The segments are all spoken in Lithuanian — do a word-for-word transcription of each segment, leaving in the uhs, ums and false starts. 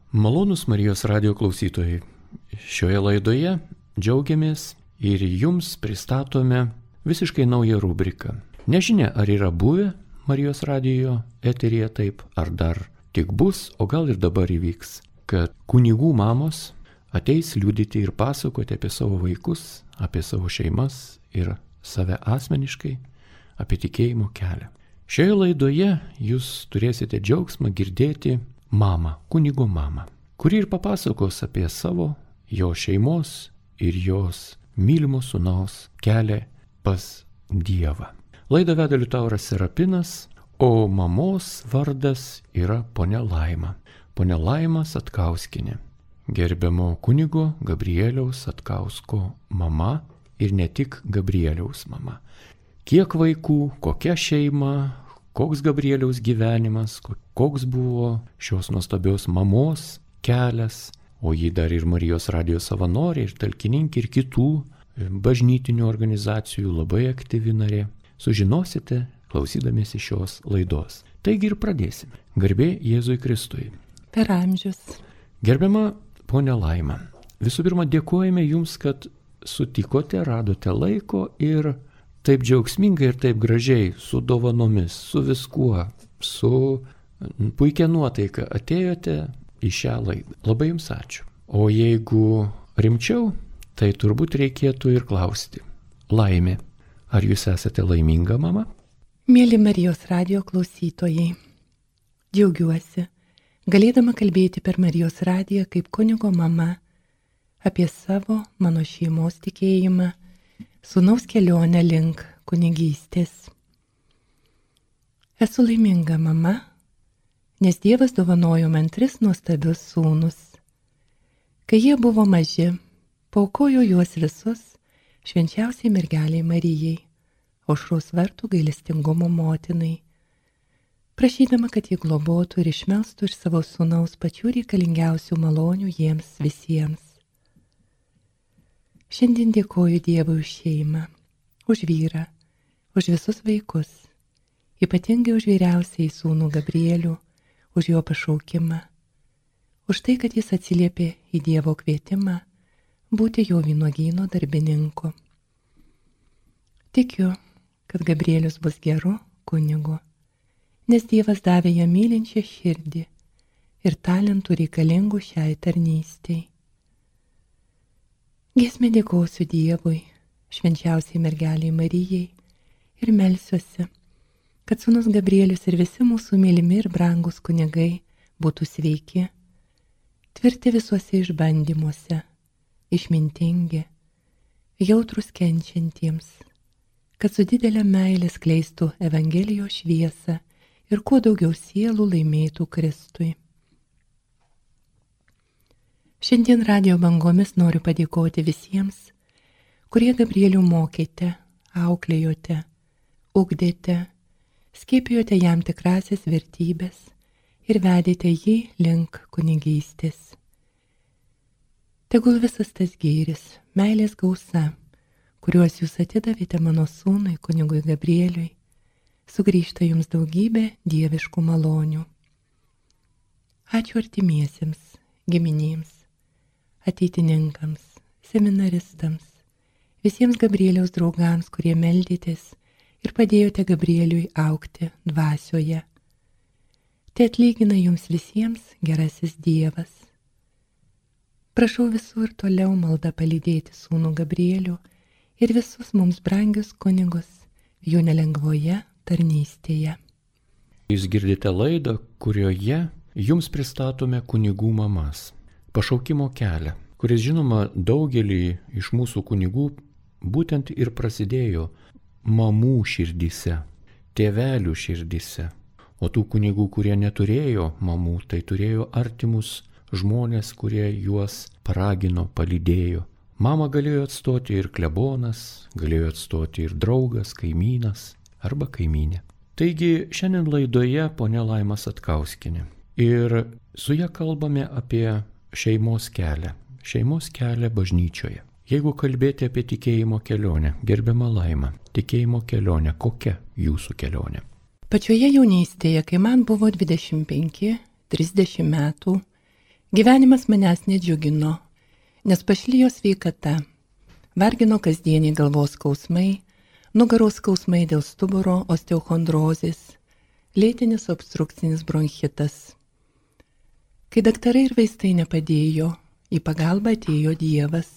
Malonūs Marijos radijo klausytojai, šioje laidoje džiaugiamės ir jums pristatome visiškai naują rubriką. Nežinia, ar yra buvę Marijos radijo eteryje taip, ar dar tik bus, o gal ir dabar įvyks, kad kunigų mamos ateis liudyti ir pasakoti apie savo vaikus, apie savo šeimas ir save asmeniškai, apie tikėjimo kelią. Šioje laidoje jūs turėsite džiaugsmą girdėti mamą, kunigo mamą, kuri ir papasakos apie savo, jo šeimos ir jos mylimo sūnaus kelią pas Dievą. Laidą veda Liutauras Serapinas, o mamos vardas yra ponia Laima. Ponia Laima Satkauskienė, gerbiamo kunigo Gabrieliaus Satkausko mama ir ne tik Gabrieliaus mama. Kiek vaikų, kokia šeima, koks Gabrieliaus gyvenimas, koks buvo šios nuostabios mamos kelias, o ji dar ir Marijos radijo savanorė ir talkininkė ir kitų bažnytinių organizacijų labai aktyvi narė. Sužinosite, klausydamiesi šios laidos. Taigi ir pradėsime. Garbė Jėzui Kristui. Per amžius. Gerbiama ponia Laima, visų pirma dėkojame jums, kad sutikote, radote laiko ir taip džiaugsmingai ir taip gražiai, su dovanomis, su viskuo, su puikia nuotaika atėjote į šią laidą. Labai jums ačiū. O jeigu rimčiau, tai turbūt reikėtų ir klausti. Laimė, ar jūs esate laiminga mama? Mėly Marijos radijo klausytojai, džiaugiuosi, galėdama kalbėti per Marijos radiją kaip kunigo mama apie savo, mano šeimos tikėjimą, sūnaus kelionę link kunigystės. Esu laiminga mama, nes Dievas dovanojo man tris nuostabius sūnus. Kai jie buvo maži, paaukojo juos visus švenčiausiai mergeliai Marijai, Aušros vartų gailestingumo motinai, prašydama, kad jį globotų ir išmelstų iš savo sūnaus pačių reikalingiausių malonių jiems visiems. Šiandien dėkoju Dievui už šeimą, už vyrą, už visus vaikus, ypatingai už vyriausiai sūnų Gabrielių, už jo pašaukimą, už tai, kad jis atsiliepė į Dievo kvietimą būti jo vynuogyno darbininku. Tikiu, kad Gabrielius bus geru kunigu, nes Dievas davė jam mylinčią širdį ir talentų reikalingų šiai tarnystei. Giesmę dėkosiu Dievui, švenčiausiai mergeliai Marijai ir melsiuosi, kad sūnus Gabrielius ir visi mūsų mylimi ir brangus kunigai būtų sveiki, tvirti visuose išbandymuose, išmintingi, jautrus kenčiantiems, kad su didelė meilė skleistų Evangelijos šviesą ir kuo daugiau sielų laimėtų Kristui. Šiandien radijo bangomis noriu padėkoti visiems, kurie Gabrielių mokėte, auklėjote, ugdėte, skiepijote jam tikrasias vertybės ir vedėte jį link kunigystės. Tegul visas tas gėris, meilės gausa, kuriuos jūs atidavėte mano sūnui kunigui Gabrieliui, sugrįžta jums daugybė dieviškų malonių. Ačiū artimiesiems, giminėms, ateitininkams, seminaristams, visiems Gabrieliaus draugams, kurie meldėtės ir padėjote Gabrieliui augti dvasioje. Tai atlygina jums visiems gerasis Dievas. Prašau visų ir toliau maldą palydėti sūnų Gabrielių ir visus mums brangius kunigus jų nelengvoje tarnystėje. Jūs girdite laidą, kurioje jums pristatome kunigų mamas, pašaukimo kelią, kuris žinoma daugelį iš mūsų kunigų būtent ir prasidėjo mamų širdyse, tėvelių širdyse, o tų kunigų, kurie neturėjo mamų, tai turėjo artimus žmonės, kurie juos paragino, palydėjo. Mamą galėjo atstoti ir klebonas, galėjo atstoti ir draugas, kaimynas arba kaimynė. Taigi šiandien laidoje ponia Laima Satkauskienė ir su ja kalbame apie šeimos kelią, šeimos kelią bažnyčioje. Jeigu kalbėti apie tikėjimo kelionę, gerbiama Laima, tikėjimo kelionė, kokia jūsų kelionė? Pačioje jaunystėje, kai man buvo dvidešimt penki trisdešimt metų, Gyvenimas manęs nedžiugino, nes pašlijo sveikata. Vargino kasdieniai galvos skausmai, nugaros skausmai dėl stuburo osteochondrozės, lėtinis obstrukcinis bronchitas. Kai daktarai ir vaistai nepadėjo, į pagalbą atėjo Dievas.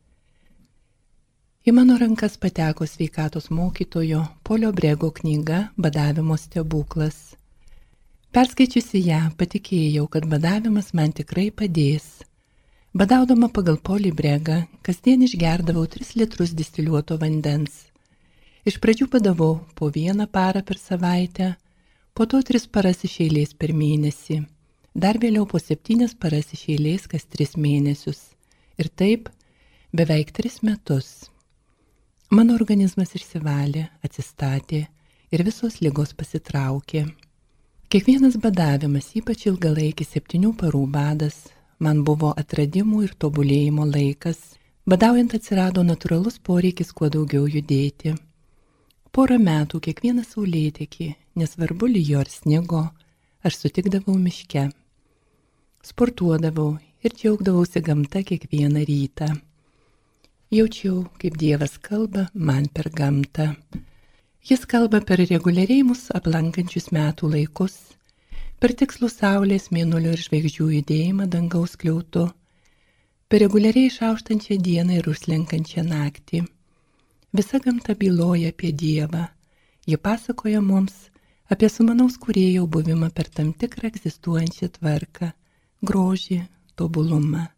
Į mano rankas pateko sveikatos mokytojo Polio Brego knyga Badavimo stebuklas. Perskaičiusi ją, patikėjau, kad badavimas man tikrai padės. Badaudama pagal Polį Bregą, kasdien išgerdavau tris litrus distiliuoto vandens. Iš pradžių badavau po vieną parą per savaitę, po to tris paras iš eilės per mėnesį, dar vėliau po septynias paras iš eilės kas tris mėnesius. Ir taip beveik tris metus. Mano organizmas išsivalė, atsistatė ir visos ligos pasitraukė. Kiekvienas badavimas, ypač ilgalaikis septynių parų badas, man buvo atradimų ir tobulėjimo laikas. Badaujant atsirado natūralus poreikis kuo daugiau judėti. Porą metų kiekvieną saulėtekį, nesvarbu lijo ar snigo, aš sutikdavau miške. Sportuodavau ir džiaugdavausi gamta kiekvieną rytą. Jaučiau, kaip Dievas kalba man per gamtą. Jis kalba per reguliariai mus aplankančius metų laikus, per tikslų saulės, mėnulio ir žvaigždžių judėjimą dangaus skliautu, per reguliariai išauštančią dieną ir užslenkančią naktį. Visa gamta byloja apie Dievą. Ji pasakoja mums apie sumanaus kūrėjo buvimą per tam tikrą egzistuojančią tvarką, grožį, tobulumą.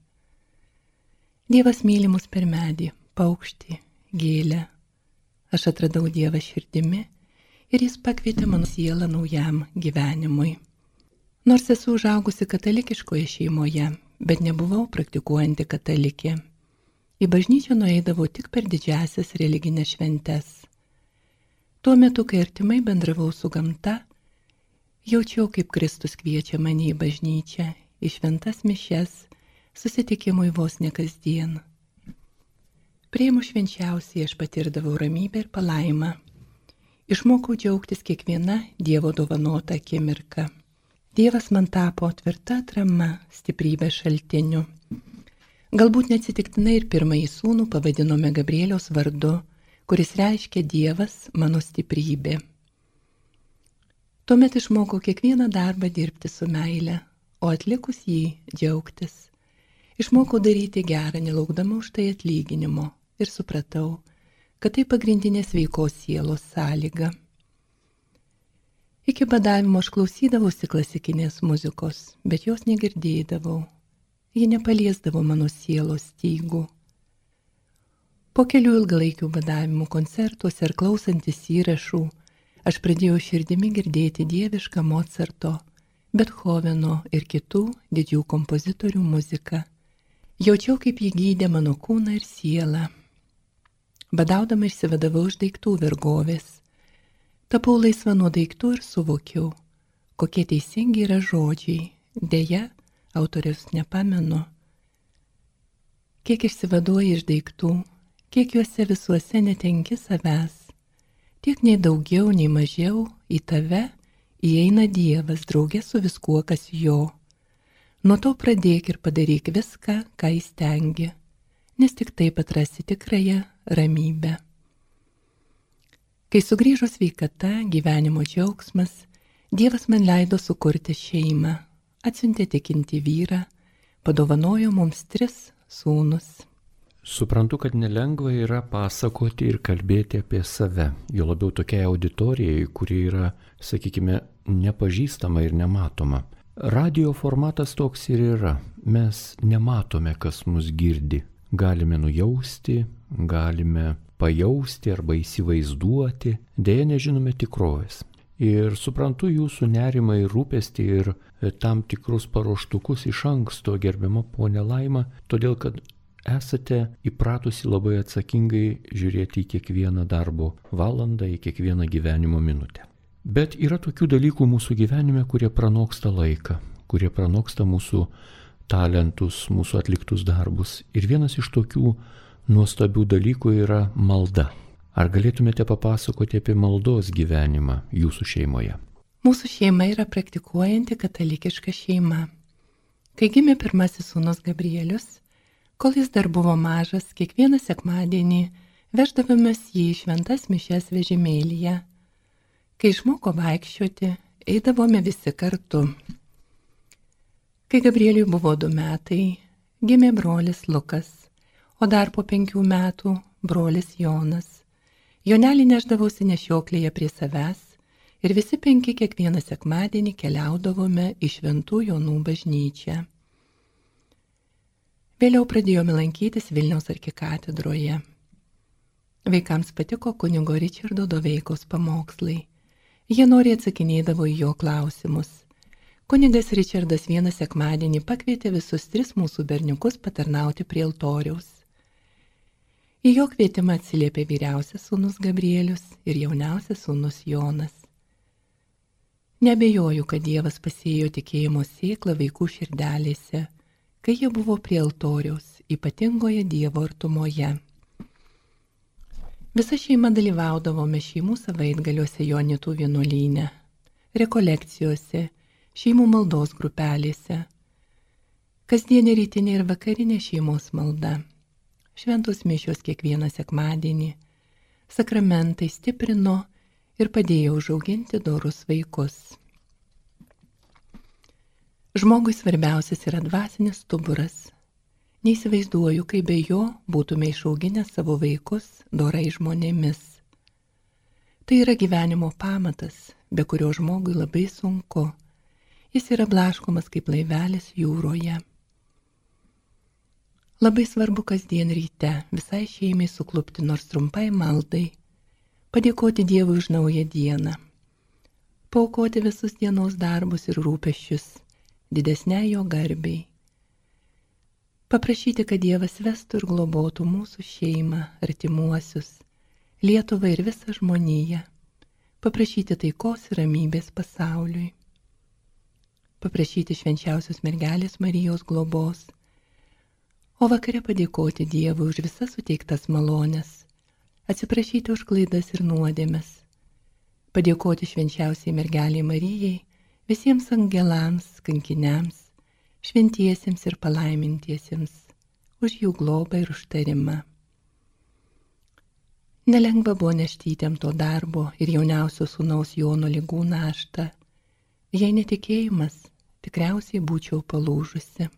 Dievas myli mus per medį, paukštį, gėlę. Aš atradau Dievą širdimi ir jis pakvietė mano sielą naujam gyvenimui. Nors esu užaugusi katalikiškoje šeimoje, bet nebuvau praktikuojanti katalikė. Į bažnyčią nueidavau tik per didžiasias religinės šventes. Tuo metu, kai artimai bendravau su gamta, jaučiau, kaip Kristus kviečia mane į bažnyčią, į šventas mišias, susitikimui vos ne kasdien. Prieimu švenčiausiai aš patirdavau ramybę ir palaimą. Išmokau džiaugtis kiekviena Dievo dovanota akimirka. Dievas man tapo tvirta atrama, stiprybės šaltiniu. Galbūt neatsitiktinai ir pirmąjį sūnų pavadinome Gabrieliaus vardu, kuris reiškia Dievas mano stiprybė. Tuomet išmokau kiekvieną darbą dirbti su meile, o atlikus jį džiaugtis. Išmokau daryti gerą, nelaukdama už tai atlyginimo. Ir supratau, kad tai pagrindinė sveikos sielos sąlyga. Iki badavimo aš klausydavausi klasikinės muzikos, bet jos negirdėdavau. Ji nepaliesdavo mano sielos stygų. Po kelių ilgalaikių badavimų koncertuose ir klausantis įrašų, aš pradėjau širdimi girdėti dievišką Mocarto, Bethoveno ir kitų didžių kompozitorių muziką. Jaučiau, kaip ji gydė mano kūną ir sielą. Badaudama išsivadavau iš daiktų vergovės. Tapau laisva nuo daiktų ir suvokiau, kokie teisingi yra žodžiai. Deja, autoriaus nepamenu. Kiek išsivaduoji iš daiktų, kiek juose visuose netenki savęs, tiek nei daugiau, nei mažiau į tave įeina Dievas drauge su viskuo, kas jo. Nuo to pradėk ir padaryk viską, ką įstengi, nes tik taip atrasi tikrąją ramybę. Kai sugrįžo sveikata, gyvenimo džiaugsmas, Dievas man leido sukurti šeimą, atsiuntė tikintį vyrą, padovanojo mums tris sūnus. Suprantu, kad nelengva yra pasakoti ir kalbėti apie save, jo labiau tokiai auditorijai, kuri yra, sakykime, nepažįstama ir nematoma. Radio formatas toks ir yra. Mes nematome, kas mus girdi. Galime nujausti, galime pajausti arba įsivaizduoti, dėja nežinome tikrovės. Ir suprantu jūsų nerimą ir rūpestį ir tam tikrus paruoštukus iš anksto, gerbiama ponė Laima, todėl kad esate įpratusi labai atsakingai žiūrėti į kiekvieną darbo valandą, į kiekvieną gyvenimo minutę. Bet yra tokių dalykų mūsų gyvenime, kurie pranoksta laiką, kurie pranoksta mūsų talentus, mūsų atliktus darbus. Ir vienas iš tokių nuostabių dalykų yra malda. Ar galėtumėte papasakoti apie maldos gyvenimą jūsų šeimoje? Mūsų šeima yra praktikuojanti katalikiška šeima. Kai gimė pirmasis sūnus Gabrielius, kol jis dar buvo mažas, kiekvieną sekmadienį veždavomės jį į šventas mišias vežimėlyje. Kai išmoko vaikščioti, eidavome visi kartu. Kai Gabrieliui buvo du metai, gimė brolis Lukas, o dar po penkių metų brolis Jonas. Jonelį neždavausi nešioklėje prie savęs ir visi penki kiekvieną sekmadienį keliaudavome į Šventų Jonų bažnyčią. Vėliau pradėjome lankytis Vilniaus arkikatedroje. Vaikams patiko kunigo Ričardo Doveikos pamokslai. Jie noriai atsakinėdavo į jo klausimus. Kunigas Ričardas vieną sekmadienį pakvietė visus tris mūsų berniukus patarnauti prie altoriaus. Į jo kvietimą atsiliepė vyriausias sūnus Gabrielius ir jauniausias sūnus Jonas. Neabejoju, kad Dievas pasėjo tikėjimo sėklą vaikų širdelėse, kai jie buvo prie altoriaus, ypatingoje Dievo artumoje. Visa šeima dalyvaudavome šeimų savaitgaliuose Jonitų vienuolyne, rekolekcijose, šeimų maldos grupelėse, kasdienė rytinė ir vakarinė šeimos malda, šventos mišios kiekvieną sekmadienį, sakramentai stiprino ir padėjo užauginti dorus vaikus. Žmogui svarbiausias yra dvasinis stuburas. Neįsivaizduoju, kaip be jo būtume išauginę savo vaikus dorai žmonėmis. Tai yra gyvenimo pamatas, be kurio žmogui labai sunku. Jis yra blaškomas kaip laivelis jūroje. Labai svarbu kasdien ryte visai šeimai suklupti nors trumpai maldai, padėkoti Dievui už naują dieną, paaukoti visus dienos darbus ir rūpesčius didesniai jo garbei, paprašyti, kad Dievas vestų ir globotų mūsų šeimą, artimuosius, Lietuvą ir visą žmoniją, paprašyti taikos ir ramybės pasauliui, paprašyti švenčiausios mergelės Marijos globos, o vakare padėkoti Dievui už visas suteiktas malones, atsiprašyti už klaidas ir nuodėmes, padėkoti švenčiausiai mergeliai Marijai, visiems angelams, kankiniams, šventiesiems ir palaimintiesiems, už jų globą ir užtarimą. Nelengva buvo nešti įtempto darbo ir jauniausio sūnaus Jono ligų naštą. Jei netikėjimas, tikriausiai būčiau palūžusi.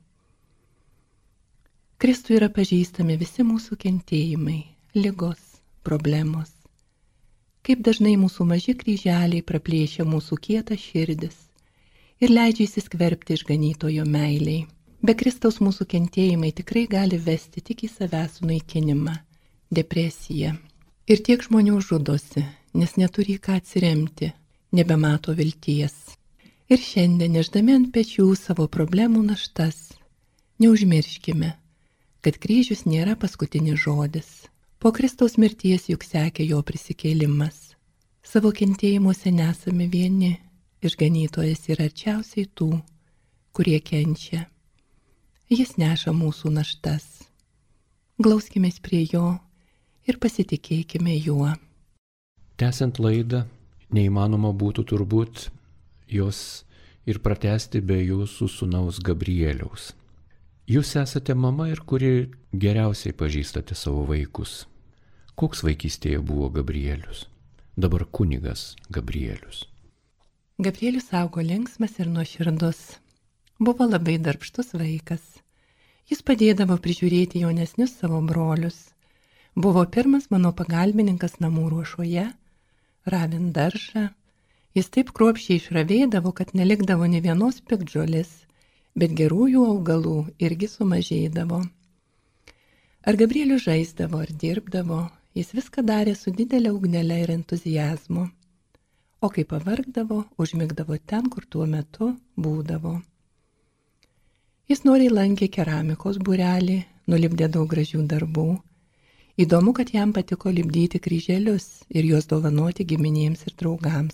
Kristui yra pažįstami visi mūsų kentėjimai, ligos, problemos. Kaip dažnai mūsų maži kryželiai praplėšia mūsų kietą širdis ir leidžia įsiskverbti išganytojo meiliai. Be Kristaus mūsų kentėjimai tikrai gali vesti tik į savęs sunaikinimą, depresiją. Ir tiek žmonių žudosi, nes neturi į ką atsiremti, nebemato vilties. Ir šiandien, nešdami ant pečių savo problemų naštas, neužmirškime, kad kryžius nėra paskutinis žodis. Po Kristaus mirties juk sekė jo prisikėlimas. Savo kentėjimuose nesame vieni, išganytojas yra arčiausiai tų, kurie kenčia. Jis neša mūsų naštas. Glauskimės prie jo ir pasitikėkime juo. Tęsiant laidą, neįmanoma būtų turbūt jos ir pratęsti be jūsų sūnaus Gabrieliaus. Jūs esate mama ir kuri geriausiai pažįstate savo vaikus. Koks vaikystėje buvo Gabrielius? Dabar kunigas Gabrielius. Gabrielius augo linksmas ir nuoširdus. Buvo labai darbštus vaikas. Jis padėdavo prižiūrėti jaunesnius savo brolius. Buvo pirmas mano pagalbininkas namų ruošoje, ravint daržą. Jis taip kruopščiai išravėdavo, kad nelikdavo nė vienos piktžolės, bet gerųjų augalų irgi sumažėdavo. Ar Gabrielius žaisdavo, ar dirbdavo, jis viską darė su didelė ugnele ir entuzijazmu. O kai pavargdavo, užmigdavo ten, kur tuo metu būdavo. Jis noriai lankė keramikos būrelį, nulipdė daug gražių darbų. Įdomu, kad jam patiko lipdyti kryželius ir juos dovanoti giminėms ir draugams.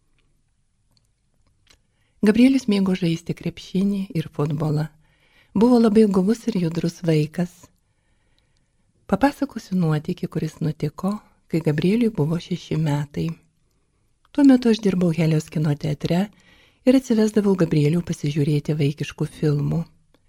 Gabrielius mėgo žaisti krepšinį ir futbolą. Buvo labai guvus ir judrus vaikas. Papasakosiu nuotykį, kuris nutiko, kai Gabrieliui buvo šeši metai. Tuo metu aš dirbau Helios kino teatre ir atsivesdavau Gabrielių pasižiūrėti vaikiškų filmų.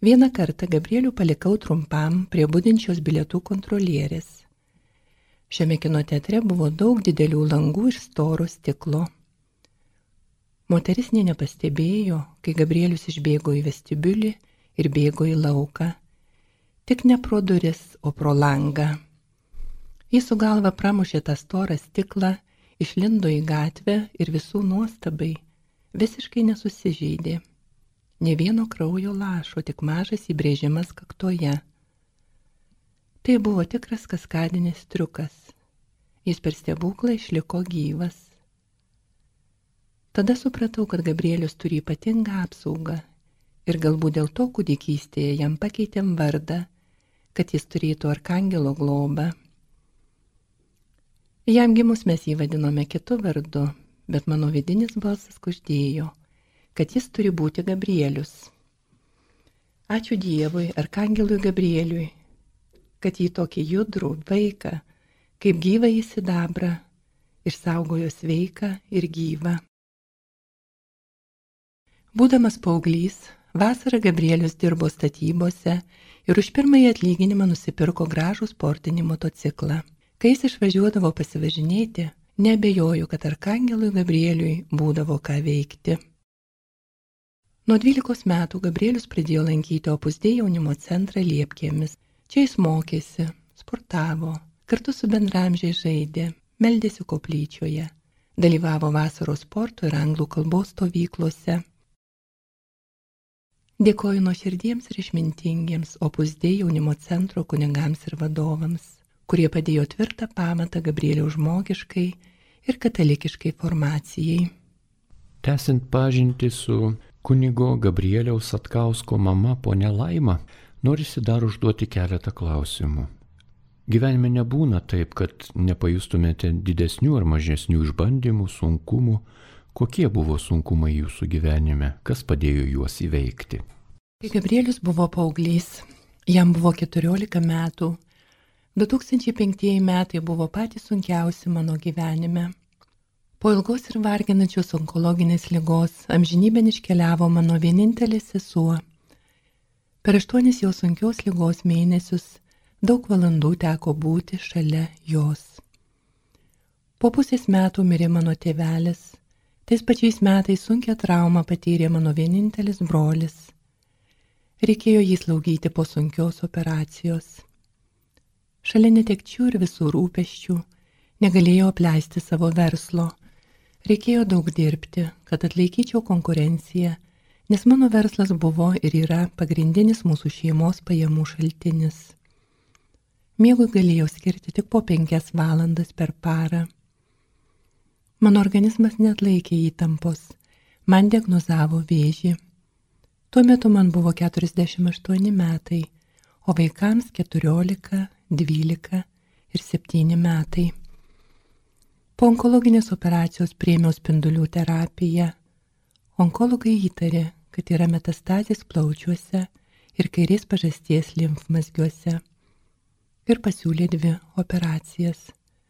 Vieną kartą Gabrielių palikau trumpam prie budinčios bilietų kontrolierės. Šiame kino teatre buvo daug didelių langų ir storo stiklo. Moteris nė nepastebėjo, kai Gabrielius išbėgo į vestibiulį ir bėgo į lauką. Tik ne pro duris, o pro langą. Jis su galva pramušė tą storą stiklą, išlindo į gatvę ir visų nuostabai visiškai nesusižeidė. Nė vieno kraujo lašo, tik mažas įbrėžimas kaktoje. Tai buvo tikras kaskadinis triukas. Jis per stebuklą išliko gyvas. Tada supratau, kad Gabrielius turi ypatingą apsaugą ir galbūt dėl to kūdikystėje jam pakeitėm vardą, kad jis turėtų arkangelo globą. Jam gimus mes jį vadinome kitu vardu, bet mano vidinis balsas kuždėjo, kad jis turi būti Gabrielius. Ačiū Dievui, arkangelui Gabrieliui, kad jį tokį judrų vaiką, kaip gyvą į sidabrą, išsaugojo sveiką ir gyvą. Būdamas paauglys, vasarą Gabrielius dirbo statybose ir už pirmąjį atlyginimą nusipirko gražų sportinį motociklą. Kai jis išvažiuodavo pasivažinėti, neabejoju, kad arkangelui Gabrieliui būdavo ką veikti. Nuo dvylikos metų Gabrielius pradėjo lankyti Opus Dei jaunimo centrą Liepkėmis. Čia jis mokėsi, sportavo, kartu su bendramžiais žaidė, meldėsi koplyčioje, dalyvavo vasaros sporto ir anglų kalbos stovyklose. Dėkoju nuoširdiems ir išmintingiems Opus Dei jaunimo centro kunigams ir vadovams, kurie padėjo tvirtą pamatą Gabrieliaus žmogiškai ir katalikiškai formacijai. Tęsiant pažintį su kunigo Gabrieliaus Satkausko mama ponia Laima, norisi dar užduoti keletą klausimų. Gyvenime nebūna taip, kad nepajustumėte didesnių ar mažesnių išbandymų, sunkumų. Kokie buvo sunkumai jūsų gyvenime? Kas padėjo juos įveikti? Kai Gabrielius buvo paauglys, jam buvo keturiolika metų. du tūkstančiai penktieji metai buvo patys sunkiausi mano gyvenime. Po ilgos ir varginančios onkologinės ligos amžinybėn iškeliavo mano vienintelė sesuo. Per aštuonis jau sunkios ligos mėnesius daug valandų teko būti šalia jos. Po pusės metų mirė mano tėvelis. Tais pačiais metais sunkią traumą patyrė mano vienintelis brolis. Reikėjo jį slaugyti po sunkios operacijos. Šalia netekčių ir visų rūpesčių negalėjau apleisti savo verslo. Reikėjo daug dirbti, kad atlaikyčiau konkurenciją, nes mano verslas buvo ir yra pagrindinis mūsų šeimos pajamų šaltinis. Miegui galėjau skirti tik po penkias valandas per parą. Mano organizmas neatlaikė įtampos, man diagnozavo vėžį. Tuo metu man buvo keturiasdešimt aštuoni metai, o vaikams keturiolika, dvylika ir septyni metai. Po onkologinės operacijos priėmiau spindulių terapiją. Onkologai įtarė, kad yra metastazės plaučiuose ir kairės pažasties limfmazgiuose ir pasiūlė dvi operacijas.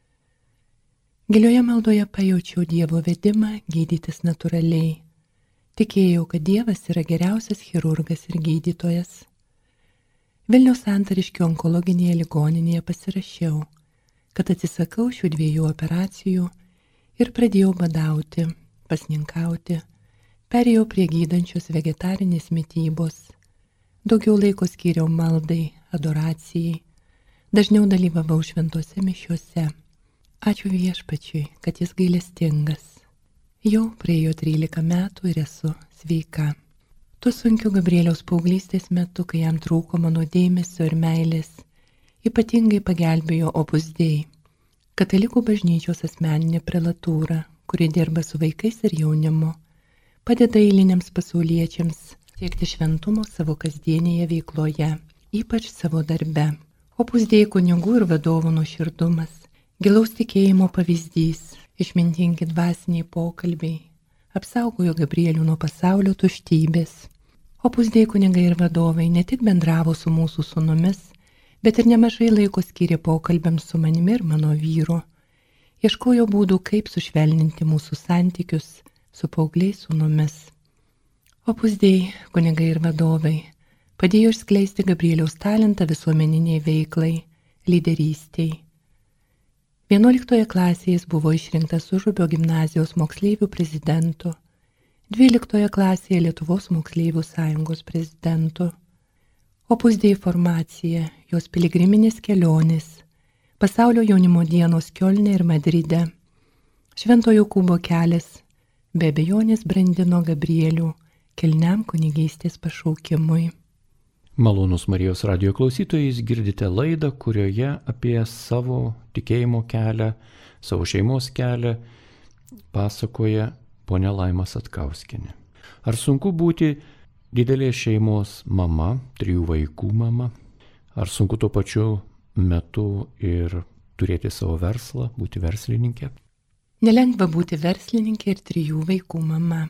Gilioje maldoje pajaučiau Dievo vedimą gydytis natūraliai. Tikėjau, kad Dievas yra geriausias chirurgas ir gydytojas. Vilniaus Santariškių onkologinėje ligoninėje pasirašiau, kad atsisakau šių dviejų operacijų ir pradėjau badauti, pasninkauti, perėjau prie gydančios vegetarinės mitybos, daugiau laiko skyriau maldai, adoracijai, dažniau dalyvavau šventose mišiuose. Ačiū Viešpačiui, kad jis gailestingas. Jau praėjo trylika metų ir esu sveika. Tuo sunkiu Gabrieliaus paauglystės metu, kai jam trūko mano dėmesio ir meilės, ypatingai pagelbėjo Opus Dei, katalikų bažnyčios asmeninė prelatūra, kuri dirba su vaikais ir jaunimu, padeda eiliniams pasauliečiams siekti šventumo savo kasdienėje veikloje, ypač savo darbe. Opus Dei kunigų ir vadovų nuoširdumas, gilaus tikėjimo pavyzdys, išmintingi dvasiniai pokalbiai apsaugojo Gabrielių nuo pasaulio tuštybės. Opus Dei kunigai ir vadovai ne tik bendravo su mūsų sūnumis, bet ir nemažai laiko skyrė pokalbiams su manimi ir mano vyru. Ieškojo būdų, kaip sušvelninti mūsų santykius su paaugliais sūnumis. Opus Dei kunigai ir vadovai padėjo išskleisti Gabrieliaus talentą visuomeniniai veiklai, lyderystiai. vienuoliktoje klasėje jis buvo išrinktas Užupio gimnazijos moksleivių prezidentu, dvyliktoje klasėje Lietuvos moksleivių sąjungos prezidentu. Opus Dei formacija, jos piligriminės kelionės, pasaulio jaunimo dienos Kiolne ir Madride, Švento Jokūbo kelias be abejonės brandino Gabrielių kilniam kunigystės pašaukimui. Malonūs Marijos radijo klausytojai, girdite laidą, kurioje apie savo tikėjimo kelią, savo šeimos kelią pasakoja ponia Laima Satkauskienė. Ar sunku būti didelės šeimos mama, trijų vaikų mama? Ar sunku tuo pačiu metu ir turėti savo verslą, būti verslininkė? Nelengva būti verslininkė ir trijų vaikų mama.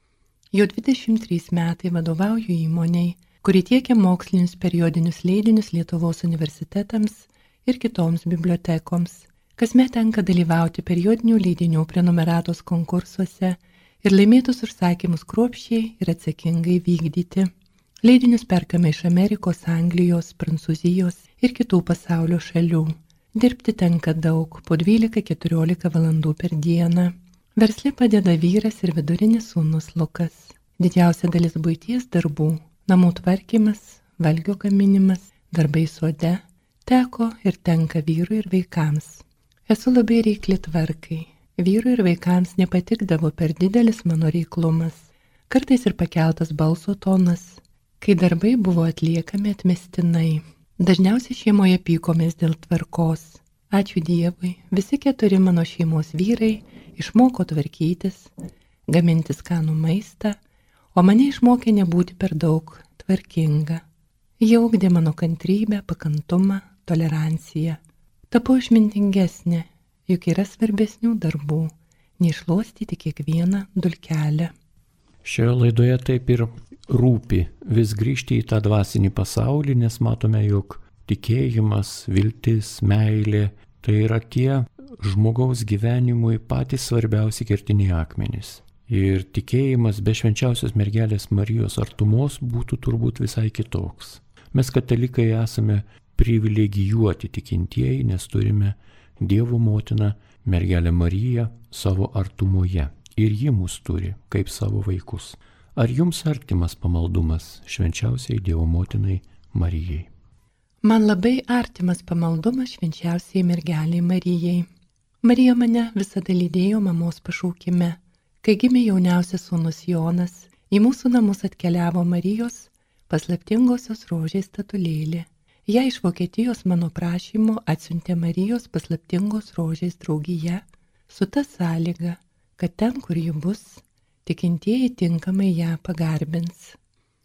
Jau dvidešimt trys metai vadovauju įmoniai, kuri tiekia mokslinius periodinius leidinius Lietuvos universitetams ir kitoms bibliotekoms. Kasmet tenka dalyvauti periodinių leidinių prenumeratos konkursuose ir laimėtus užsakymus kruopščiai ir atsakingai vykdyti. Leidinius perkame iš Amerikos, Anglijos, Prancūzijos ir kitų pasaulio šalių. Dirbti tenka daug, po dvylika keturiolika valandų per dieną. Versle padeda vyras ir vidurinis sūnus Lukas. Didžiausia dalis buities darbų, namų tvarkymas, valgio gaminimas, darbai sode, teko ir tenka vyrui ir vaikams. Esu labai reikli tvarkai. Vyrui ir vaikams nepatikdavo per didelis mano reiklumas, kartais ir pakeltas balso tonas, kai darbai buvo atliekami atmestinai. Dažniausiai šeimoje pykomės dėl tvarkos. Ačiū Dievui, visi keturi mano šeimos vyrai išmoko tvarkytis, gaminti skanų maistą, o mane išmokė nebūti per daug tvarkinga. Jie ugdė mano kantrybę, pakantumą, toleranciją. Tapau išmintingesnė, juk yra svarbesnių darbų, neišluostyti kiekvieną dulkelę. Šioje laidoje taip ir rūpi vis grįžti į tą dvasinį pasaulį, nes matome, jog tikėjimas, viltis, meilė – tai yra tie žmogaus gyvenimui patys svarbiausi kertiniai akmenys. Ir tikėjimas be švenčiausios mergelės Marijos artumos būtų turbūt visai kitoks. Mes katalikai esame privilegijuoti tikintieji, nes turime Dievo motiną mergelę Mariją savo artumoje. Ir ji mus turi kaip savo vaikus. Ar jums artimas pamaldumas švenčiausiai Dievo motinai Marijai? Man labai artimas pamaldumas švenčiausiai mergeliai Marijai. Marija mane visada lydėjo mamos pašaukime. Kai gimė jauniausias sūnus Jonas, į mūsų namus atkeliavo Marijos paslaptingosios rožės statulėlė. Ją iš Vokietijos mano prašymu atsiuntė Marijos paslaptingos rožės draugija su ta sąlyga, kad ten, kur ji bus, tikintieji tinkamai ją pagarbins.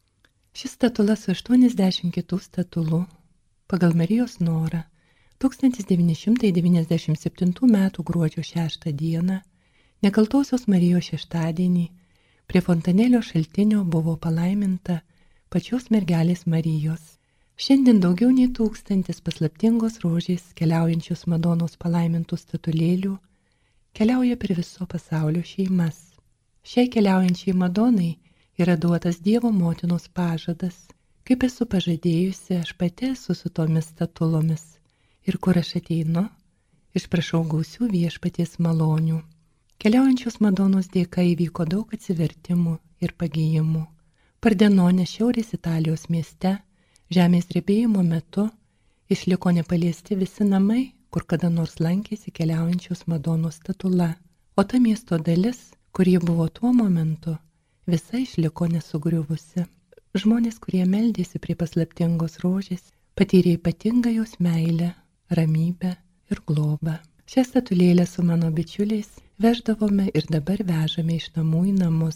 Šis statula su aštuoniasdešimt kitų statulų pagal Marijos norą tūkstantis devyni šimtai devyniasdešimt septintų metų gruodžio šeštą dieną, Nekaltosios Marijos šeštadienį, prie fontanėlio šaltinio buvo palaiminta pačios mergelės Marijos. Šiandien daugiau nei tūkstantis paslaptingos rožės keliaujančios Madonos palaimintų statulėlių keliauja per viso pasaulio šeimas. Šiai keliaujančiai Madonai yra duotas Dievo motinos pažadas. Kaip esu pažadėjusi, aš pati esu su tomis statulomis. Ir kur aš ateinu, išprašau gausių viešpaties malonių. Keliaujančios Madonos dėka įvyko daug atsivertimų ir pagijimų. Pardenone, šiaurės Italijos mieste, žemės drebėjimo metu išliko nepaliesti visi namai, kur kada nors lankėsi keliaujančios Madonos statula, o ta miesto dalis, kur ji buvo tuo momentu, visa išliko nesugriuvusi. Žmonės, kurie meldėsi prie paslaptingos rožės, patyrė ypatingą jos meilę, ramybę ir globą. Šią statulėlę su mano bičiuliais veždavome ir dabar vežame iš namų į namus.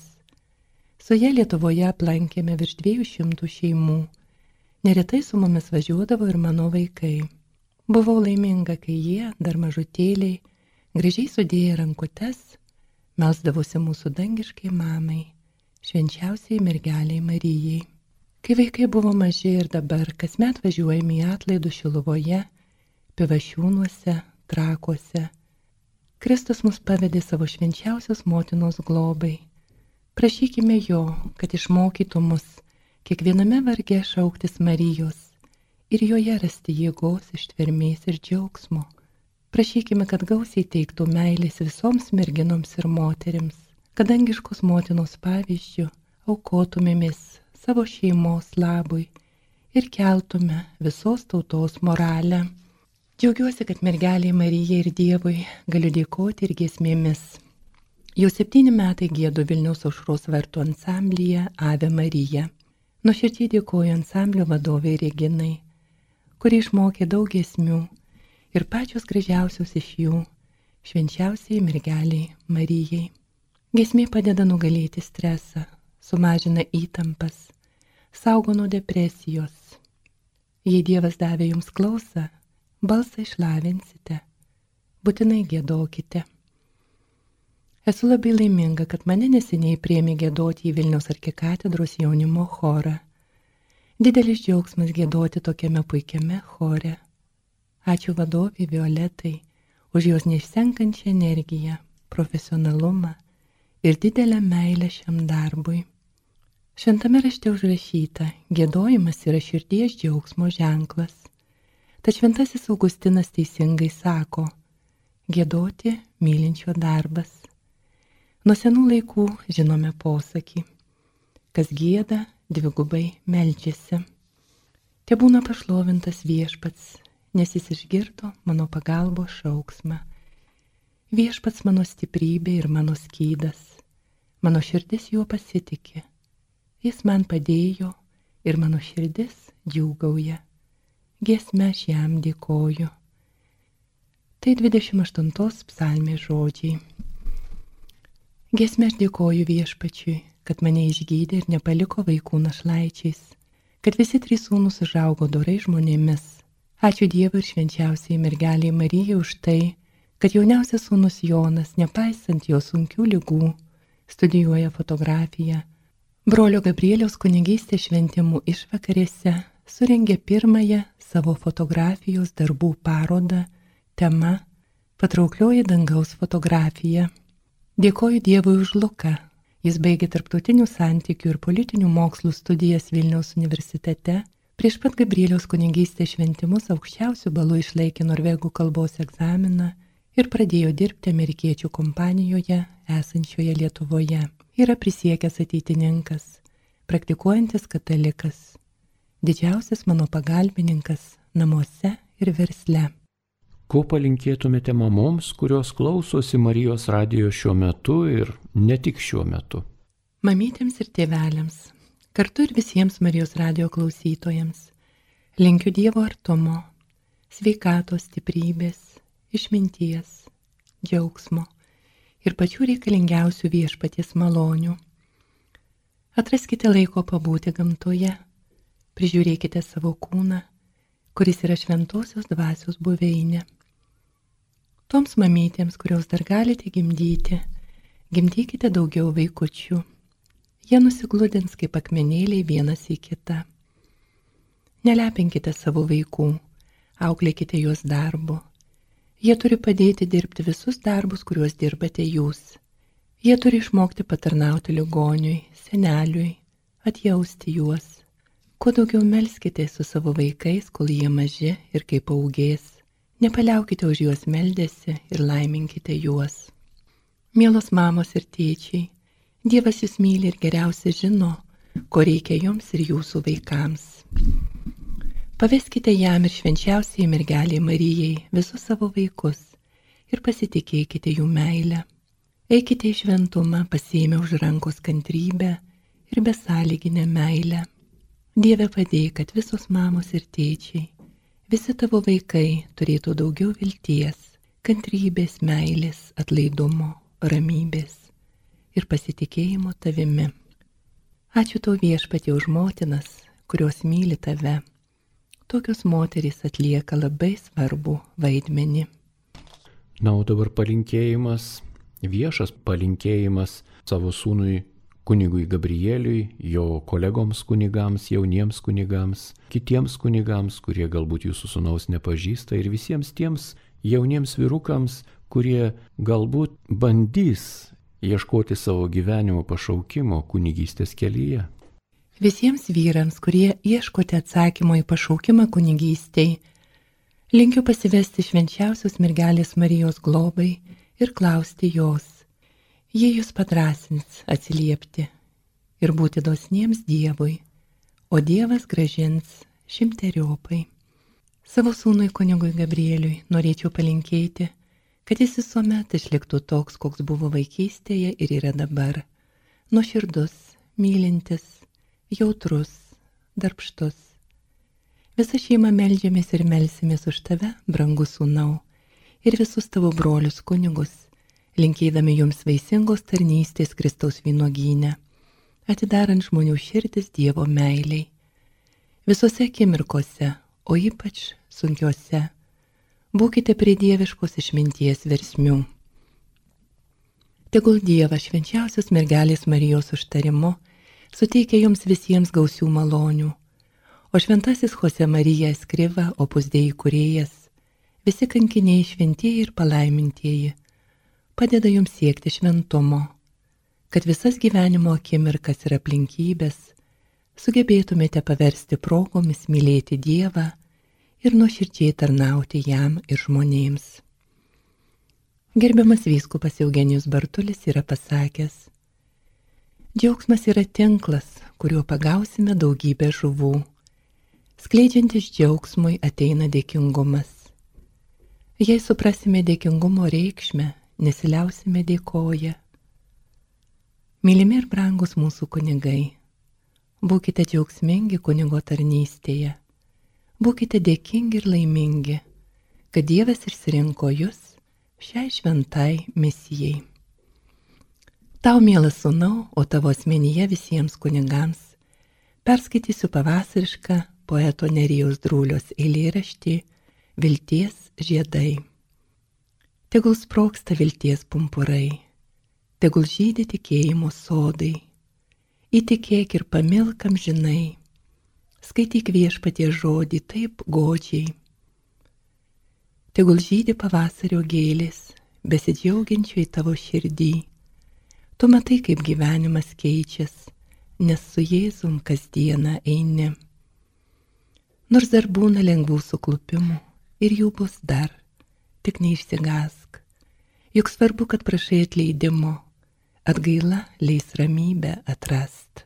Su ja Lietuvoje aplankėme virš dviejų šimtų šeimų. Neretai su mumis važiuodavo ir mano vaikai. Buvau laiminga, kai jie, dar mažutėliai, gražiai sudėję rankutes, melsdavosi mūsų dangiškai mamai, švenčiausiai mergeliai Marijai. Kai vaikai buvo maži ir dabar, kasmet važiuojame į atlaidus Šiluvoje, Pivašiūnuose, Trakuose. Kristus mus pavedė savo švenčiausios motinos globai. Prašykime jo, kad išmokytų mus kiekviename varge šauktis Marijos ir joje rasti jėgos, ištvermės ir džiaugsmo. Prašykime, kad gausiai teiktų meilės visoms merginoms ir moterims, kad dangiškos motinos pavyzdžių aukotumėmės savo šeimos labui ir keltume visos tautos moralę. Džiaugiuosi, kad mergelei Marijai ir Dievui galiu dėkoti ir giesmėmis. Jau septyni metai giedu Vilniaus Aušros vartų ansamblyje Ave Marija. Nuoširdžiai dėkoju ansamblio vadovai Reginai, kuri išmokė daug giesmių ir pačios gražiausios iš jų švenčiausiai mergeliai Marijai. Giesmė padeda nugalėti stresą, sumažina įtampas, saugo nuo depresijos. Jei Dievas davė jums klausą, balsą išlavinsite, būtinai giedokite. Esu labai laiminga, kad mane neseniai priėmė giedoti į Vilniaus arkikatedros jaunimo chorą. Didelis džiaugsmas giedoti tokiame puikiame chore. Ačiū vadovei Violetai už jos neišsenkančią energiją, profesionalumą ir didelę meilę šiam darbui. Šventame rašte užrašyta, giedojimas yra širdies džiaugsmo ženklas. Tad šventasis Augustinas teisingai sako, giedoti mylinčio darbas. Nuo senų laikų žinome posakį, kas gieda, dvigubai meldžiasi. Tebūna pašlovintas Viešpats, nes jis išgirdo mano pagalbos šauksmą. Viešpats mano stiprybė ir mano skydas, mano širdis juo pasitiki. Jis man padėjo ir mano širdis džiūgauja. Giesme aš jam dėkoju. Tai dvidešimt aštuntos psalmės žodžiai. Giesme aš dėkoju Viešpačiui, kad mane išgydė ir nepaliko vaikų našlaičiais, kad visi trys sūnūs užaugo dorai žmonėmis. Ačiū Dievui ir švenčiausiai mergeliai Marijai už tai, kad jauniausias sūnus Jonas, nepaisant jo sunkių ligų, studijuoja fotografiją. Brolio Gabrieliaus kunigystės šventimų išvakarėse surengė pirmąją savo fotografijos darbų parodą, tema Patrauklioji dangaus fotografija. Dėkoju Dievui už Luką. Jis baigė tarptautinių santykių ir politinių mokslų studijas Vilniaus universitete. Prieš pat Gabrieliaus kunigystės šventimus aukščiausių balų išlaikė norvegų kalbos egzaminą ir pradėjo dirbti amerikiečių kompanijoje esančioje Lietuvoje. Yra prisiekęs ateitininkas, praktikuojantis katalikas, didžiausias mano pagalbininkas namuose ir versle. Ko palinkėtumėte mamoms, kurios klausosi Marijos radijo šiuo metu ir ne tik šiuo metu? Mamytėms ir tėveliams, kartu ir visiems Marijos radijo klausytojams, linkiu Dievo artumo, sveikatos, stiprybės, išminties, džiaugsmo ir pačių reikalingiausių Viešpaties malonių. Atraskite laiko pabūti gamtoje, prižiūrėkite savo kūną, kuris yra šventosios dvasios buveinė. Toms mamytėms, kurios dar galite gimdyti, gimdykite daugiau vaikučių. Jie nusigludins kaip akmenėliai vienas į kitą. Nelepinkite savo vaikų, auklėkite juos darbu. Jie turi padėti dirbti visus darbus, kuriuos dirbate jūs. Jie turi išmokti patarnauti ligoniui, seneliui, atjausti juos. Kuo daugiau melskite su savo vaikais, kol jie maži ir kai paaugės. Nepaliaukite už juos meldėsi ir laiminkite juos. Mielos mamos ir tėčiai, Dievas jūs myli ir geriausiai žino, ko reikia jums ir jūsų vaikams. Paveskite jam ir švenčiausiai mergeliai Marijai visus savo vaikus ir pasitikėkite jų meilę. Eikite į šventumą, pasiėmę už rankos kantrybę ir besąlyginę meilę. Dieve padėk, kad visos mamos ir tėčiai, visi tavo vaikai turėtų daugiau vilties, kantrybės, meilės, atlaidumo, ramybės ir pasitikėjimo tavimi. Ačiū tau Viešpatie už motinas, kurios myli tave. Tokios moterys atlieka labai svarbų vaidmenį. Na, o dabar palinkėjimas, viešas palinkėjimas savo sūnui kunigui Gabrieliui, jo kolegoms kunigams, jauniems kunigams, kitiems kunigams, kurie galbūt jūsų sūnaus nepažįsta ir visiems tiems jauniems vyrukams, kurie galbūt bandys ieškoti savo gyvenimo pašaukimo kunigystės kelyje. Visiems vyrams, kurie ieškote atsakymo į pašaukimą kunigystei, linkiu pasivesti švenčiausios mergelės Marijos globai ir klausti jos. Jie jūs padrąsins atsiliepti ir būti dosniems Dievui, o Dievas grąžins šimteriopai. Savo sūnui kunigui Gabrieliui norėčiau palinkėti, kad jis visuomet išliktų toks, koks buvo vaikystėje ir yra dabar. Nuoširdus, mylintis, jautrus, darbštus. Visa šeima meldžiamės ir melsimės už tave, brangus sūnau, ir visus tavo brolius kunigus, linkėdami jums vaisingos tarnystės Kristaus vynuogyne, atidarant žmonių širdis Dievo meiliai. Visose akimirkose, o ypač sunkiose, būkite prie dieviškos išminties versmių. Tegul Dievas švenčiausios mergelės Marijos užtarimu suteikia jums visiems gausių malonių, o šventasis Jose Marija Escriva, Opus Dei kūrėjas, visi kankiniai šventieji ir palaimintieji, padeda jums siekti šventumo, kad visas gyvenimo akimirkas ir aplinkybės sugebėtumėte paversti progomis mylėti Dievą ir nuoširdžiai tarnauti jam ir žmonėms. Gerbiamas vyskupas Eugenijus Bartulis yra pasakęs: džiaugsmas yra tinklas, kuriuo pagausime daugybę žuvų. Skleidžiantis džiaugsmui ateina dėkingumas. Jei suprasime dėkingumo reikšmę, nesiliausime dėkoję. Mylimi ir brangus mūsų kunigai, būkite džiaugsmingi kunigo tarnystėje. Būkite dėkingi ir laimingi, kad Dievas išsirinko jūs šiai šventai misijai. Tau, mielas sūnau, o tavo asmenyje visiems kunigams, perskaitysiu pavasarišką poeto Nerijaus Drūlios eilėraštį Vilties žiedai. Tegul sprogsta vilties pumpurai, tegul žydi tikėjimo sodai, įtikėk ir pamilk amžinai, skaityk Viešpaties žodį taip godžiai. Tegul žydi pavasario gėlės, besidžiaugiančiai tavo širdį. Tu matai, kaip gyvenimas keičias, nes su Jėzum kasdieną eini. Nors dar būna lengvų suklupimų, ir jų bus dar, tik neišsigąsk. Juk svarbu, kad prašai atleidimo, atgaila leis ramybę atrast.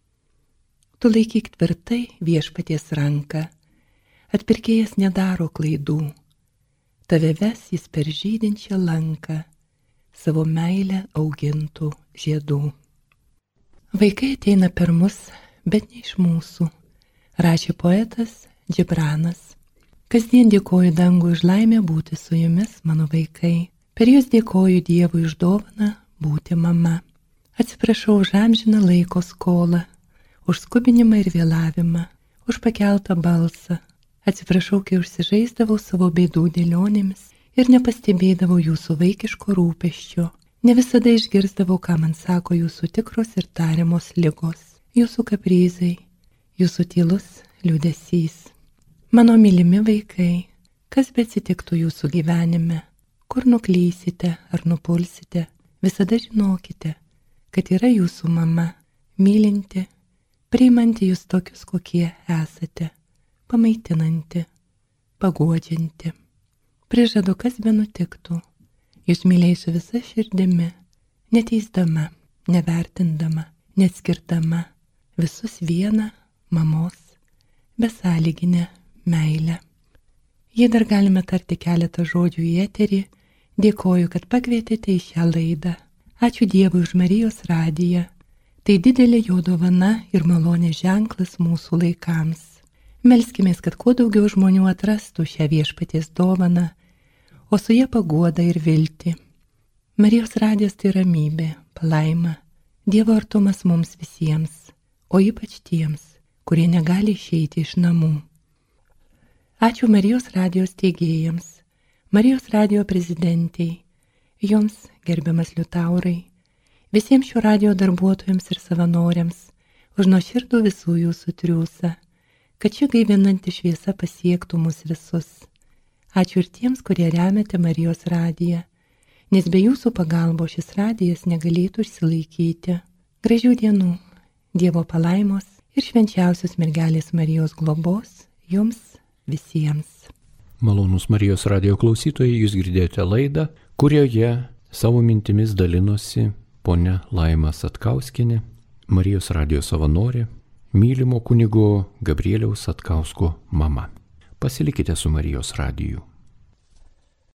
Tu laikyk tvirtai Viešpaties ranką, atpirkėjas nedaro klaidų, tave ves jis per žydinčią lanką, savo meilę augintų žiedų. Vaikai ateina per mus, bet ne iš mūsų, rašė poetas Džibranas. Kasdien dėkoju dangui už laimę būti su jumis, mano vaikai. Per jūs dėkoju Dievui už dovaną būti mama. Atsiprašau už amžiną laiko skolą, už skubinimą ir vėlavimą, už pakeltą balsą. Atsiprašau, kai užsižaisdavau savo bėdų dėlionėmis ir nepastebėdavau jūsų vaikiško rūpesčio. Ne visada išgirsdavau, ką man sako jūsų tikros ir tariamos ligos, jūsų kaprizai, jūsų tylus liūdesys. Mano mylimi vaikai, kas beatsitiktų jūsų gyvenime, kur nuklysite ar nupulsite, visada žinokite, kad yra jūsų mama, mylinti, priimanti jūs tokius, kokie esate, pamaitinanti, paguodžianti. Prižadu, kas be nutiktų, jūs mylėsiu visa širdimi, neteisdama, nevertindama, neatskirdama, visus vieną mamos, besąlyginę meilę. Jei dar galime tarti keletą žodžių į eterį, dėkoju, kad pakvietėte į šią laidą. Ačiū Dievui už Marijos radiją. Tai didelė jo dovana ir malonės ženklas mūsų laikams. Melskimės, kad kuo daugiau žmonių atrastų šią Viešpaties dovaną, o su ja paguodą ir viltį. Marijos radijas tai ramybė, palaima, Dievo artumas mums visiems, o ypač tiems, kurie negali išeiti iš namų. Ačiū Marijos radijos steigėjams, Marijos radijo prezidentei, jums, gerbiamas Liutaurai, visiems šio radijo darbuotojams ir savanoriams, už nuoširdų visų jūsų triūsą, kad ši gaivinanti šviesa pasiektų mus visus. Ačiū ir tiems, kurie remiate Marijos radiją, nes be jūsų pagalbos šis radijas negalėtų išsilaikyti. Gražių dienų, Dievo palaimos ir švenčiausios mergelės Marijos globos jums visiems. Malonūs Marijos radijo klausytojai, jūs girdėjote laidą, kurioje savo mintimis dalinosi ponia Laima Satkauskienė, Marijos radijo savanorė, mylimo kunigo Gabrieliaus Satkausko mama. Pasilikite su Marijos radiju.